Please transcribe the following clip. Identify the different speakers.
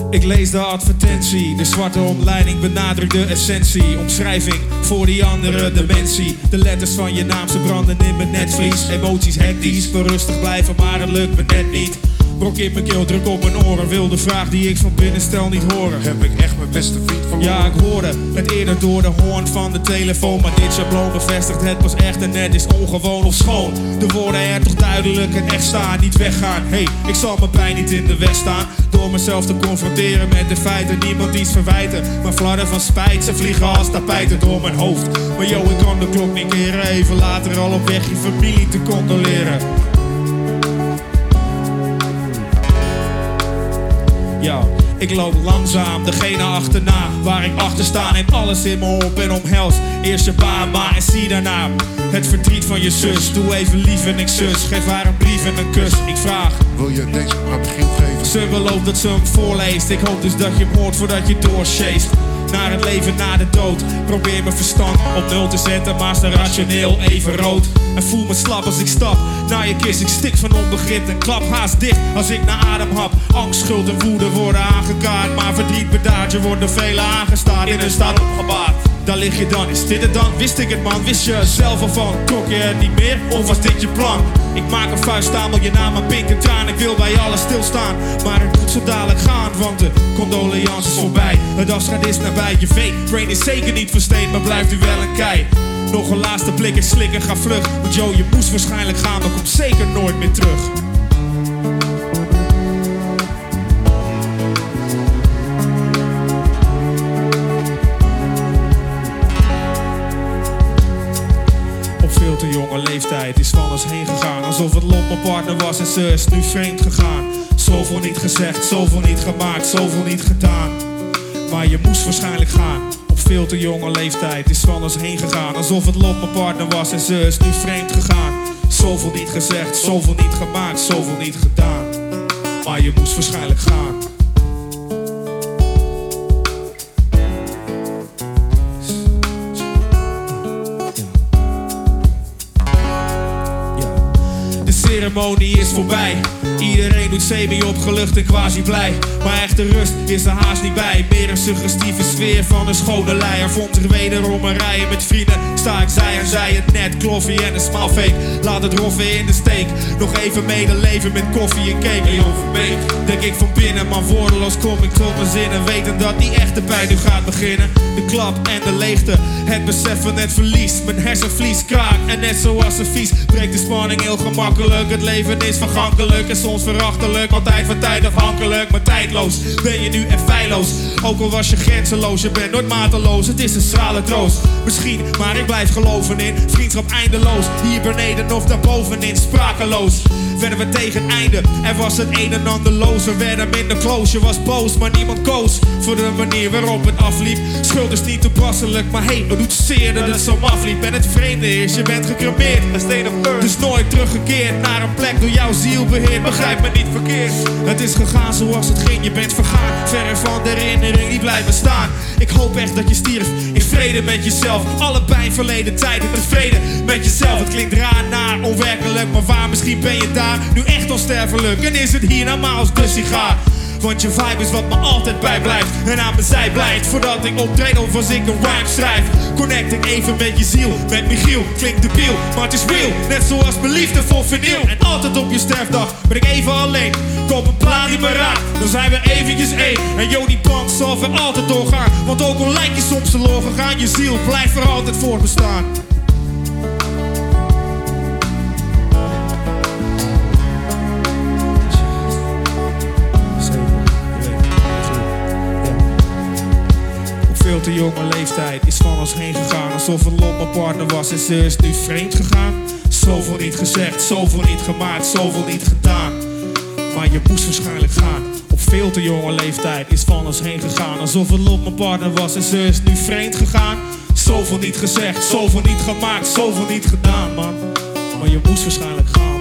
Speaker 1: Ik lees de advertentie, de zwarte omleiding benadrukt de essentie. Omschrijving voor die andere dimensie. De letters van je naam, ze branden in mijn netvlies. Emoties hectisch, wil rustig blijven, maar het lukt me net niet. Brok in mijn keel, druk op mijn oren. Wil de vraag die ik van binnen stel niet horen.
Speaker 2: Heb ik echt mijn beste vriend verloren?
Speaker 1: Ja, ik hoorde het eerder door de hoorn van de telefoon. Maar dit schabloon bevestigt het pas echt en net is ongewoon of schoon. De woorden er toch duidelijk en echt staan, niet weggaan. Hey, ik zal mijn pijn niet in de weg staan. Door mezelf te confronteren met de feiten. Niemand iets verwijten, maar flarden van spijt. Ze vliegen als tapijten door mijn hoofd. Maar yo, ik kan de klok niet keren. Even later al op weg je familie te condoleren. Ja, ik loop langzaam, degene achterna. Waar ik achter sta, neem alles in me op en omhels. Eerst je pa, ma en zie daarna het verdriet van je zus. Doe even lief en ik zus, geef haar een brief en een kus. Ik vraag,
Speaker 2: wil je deze aan begin geven?
Speaker 1: ze belooft dat ze hem voorleest. Ik hoop dus dat je hem hoort voordat je doorsjeest. Naar het leven na de dood. Probeer mijn verstand op nul te zetten, maar sta rationeel even rood. En voel me slap als ik stap naar je kist. Ik stik van onbegrip en klap haast dicht als ik naar adem hap. Angst, schuld en woede worden aangekaart, maar verdriet bedaard. Je wordt door velen aangestaard, in een staat opgebaard. Daar lig je dan, is dit het dan? Wist ik het man, wist je zelf al van? Klok je het niet meer, of was dit je plan? Ik maak een vuiststapel, je naam een pink en traan. Ik wil bij alles stilstaan, maar het moet zo dadelijk gaan. Want de condoleance is voorbij, het afscheid is nabij. Je fake brain is zeker niet versteend, maar blijft u wel een kei. Nog een laatste blik en slik en ga vlug. Want yo, je moest waarschijnlijk gaan, maar komt zeker nooit meer terug. Veel te jonge leeftijd is van ons heen gegaan. Alsof het lot mijn partner was en ze is nu vreemd gegaan. Zoveel niet gezegd, zoveel niet gemaakt, zoveel niet gedaan. Maar je moest waarschijnlijk gaan. Op veel te jonge leeftijd is van ons heen gegaan. Alsof het lot mijn partner was en ze is nu vreemd gegaan. Zoveel niet gezegd, zoveel niet gemaakt, zoveel niet gedaan. Maar je moest waarschijnlijk gaan. De ceremonie is voorbij. Iedereen doet semi-opgelucht en quasi blij. Maar echte rust is er haast niet bij. Meer een suggestieve sfeer van een schone lei. Er vond zich wederom een rijen met vrienden. Sta ik zij en zij het net, kloffie en een small fake. Laat het roffen in de steek. Nog even medeleven met koffie en cake. Leon Verbeek, denk ik van binnen, maar woordeloos kom ik tot mijn zinnen. Weten dat die echte pijn nu gaat beginnen. De klap en de leegte, het besef van het verlies. Mijn hersenvlies kraakt en net zoals een vies breekt de spanning heel gemakkelijk. Het leven is vergankelijk en soms verachtelijk. Altijd van tijd afhankelijk, maar tijdloos ben je nu en feilloos. Ook al was je grenzeloos, je bent nooit mateloos. Het is een schrale troost, misschien, maar ik blijf geloven in vriendschap eindeloos. Hier beneden of daarbovenin, sprakeloos werden we tegen het einde. Er was het een en ander loos, we werden minder close. Je was boos, maar niemand koos voor de manier waarop het afliep. Schuld is niet toepasselijk, maar hey, het doet zeer dat het zo afliep. En het vreemde is, je bent gecremeerd, a state of earth. Dus nooit teruggekeerd naar een plek door jouw ziel beheerd. Begrijp me niet verkeerd, het is gegaan zoals het ging. Je bent vergaan, verre van de herinnering die blijft bestaan. Ik hoop echt dat je stierf in vrede met jezelf. Alle pijn verleden tijd in vrede met jezelf. Het klinkt raar, naar, onwerkelijk, maar waar? Misschien ben je daar nu echt onsterfelijk en is het hier normaal als de sigaar. Want je vibe is wat me altijd bijblijft en aan mijn zij blijft. Voordat ik optreed of als ik een rhyme schrijf. Connect ik even met je ziel, met Michiel. Klinkt debiel, maar het is real. Net zoals mijn liefde voor vinyl. En altijd op je sterfdag ben ik even alleen. Kom een plaat die me raakt, dan zijn we eventjes één. En yo, die band zal weer altijd doorgaan. Want ook al lijkt je soms verloren gegaan, je ziel blijft voor altijd voortbestaan. Veel te jonge leeftijd is van ons heen gegaan. Alsof het lot mijn partner was en ze is nu vreemd gegaan. Zoveel niet gezegd, zoveel niet gemaakt, zoveel niet gedaan. Maar je moest waarschijnlijk gaan. Op veel te jonge leeftijd is van ons heen gegaan. Alsof het lot mijn partner was en ze is nu vreemd gegaan. Zoveel niet gezegd, zoveel niet gemaakt, zoveel niet gedaan, man. Maar je moest waarschijnlijk gaan.